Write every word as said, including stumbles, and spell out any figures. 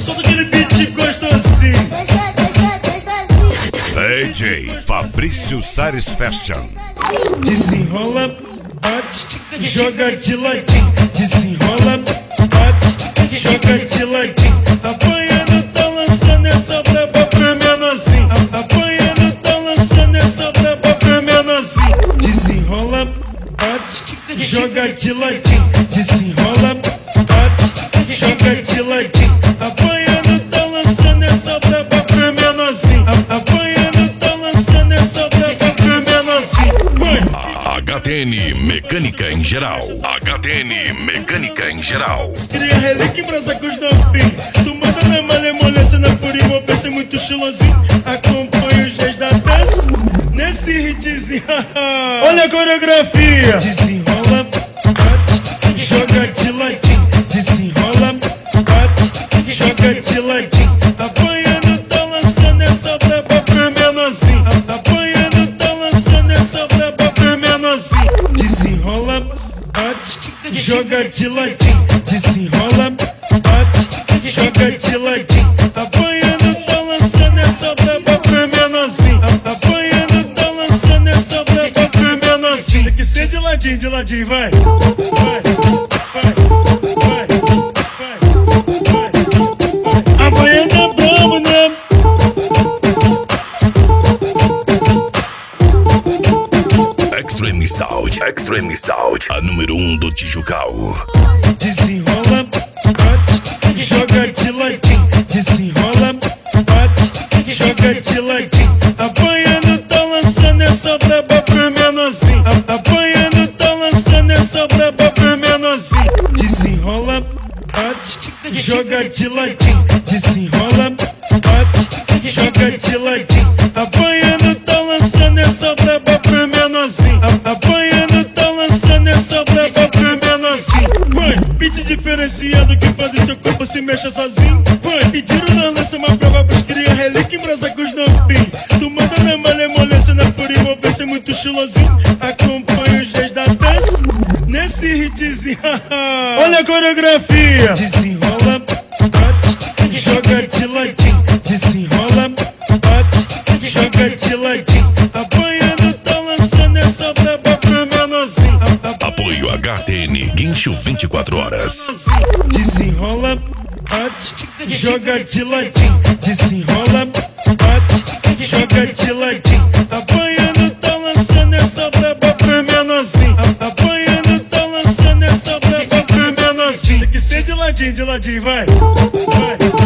Solta aquele beat gostosinho. D J Fabrício Sares Fashion. Desenrola, bate, joga de ladinho. Desenrola, bate, joga de ladinho. Tá apanhando, tá lançando essa braba pra menorzinho. Tá apanhando, tá lançando essa braba pra menorzinho. Desenrola, bate, joga de ladinho. Desenrola, bate, joga de ladinho. Tá apanhando, tá lançando essa braba pra menorzinho. Tá apanhando, tá lançando essa braba pra menorzinho. H T N Mecânica em Geral. H T N Mecânica em Geral. Cria relíquia em brasa com os novinhos. Tu manda na malemolência, na pura envolvência, muito estilosinho. Acompanha os dias da dança nesse hitzinho. Olha a coreografia. Desenrola, bate, joga de ladinho. Desenrola, bate, joga de ladinho. Tá apanhando, tá lançando essa braba pra menorzinho. Tá apanhando, tá lançando essa braba pra menorzinho. Desenrola, bate, joga de ladinho. Desenrola, bate, joga de ladinho. Tá apanhando, tá lançando essa braba pra menorzinho. Tá apanhando, tá lançando essa braba pra menorzinho. Tem que ser de ladinho, de ladinho, vai. Vai, vai, vai, vai, vai. Amanhã tá brabo, né? Extreme Sound. Extreme Sound. A número um do Tijucal. Desenrola, bate, joga de ladinho. Desenrola, bate, joga de ladinho. Tá apanhando, tá lançando essa braba pra menorzinho. Tá apanhando, tá lançando essa braba pra menorzinho. Desenrola, bate, joga de ladinho. Desenrola, bate, joga de ladinho. Tá apanhando, tá lançando essa braba pra menorzinho. Tá apanhando, tá lançando essa braba pra menorzinho. Vai, beat diferenciado que faz o seu corpo se mexa sozinho. Vai, pediram na lança uma prova pros cria relíquia em brasa com os novinhos. Tu manda na malemolência, na pura envolvência, muito estilosinho. Acompanha os dias da dança nesse hitzinho. Olha a coreografia. Desenrola, bate, joga de ladinho. Desenrola, bate, joga de ladinho. Tá apanhando, tá lançando essa braba pra menorzinho. Apoio H T N Guincho vinte e quatro horas. Desenrola, bate, joga de ladinho. Desenrola, bate, joga de ladinho. Tá apanhando, tá lançando essa braba pra menorzinho. Tá apanhando, tá lançando essa braba pra menorzinho. Tem que ser de ladinho, de ladinho, vai. Vai.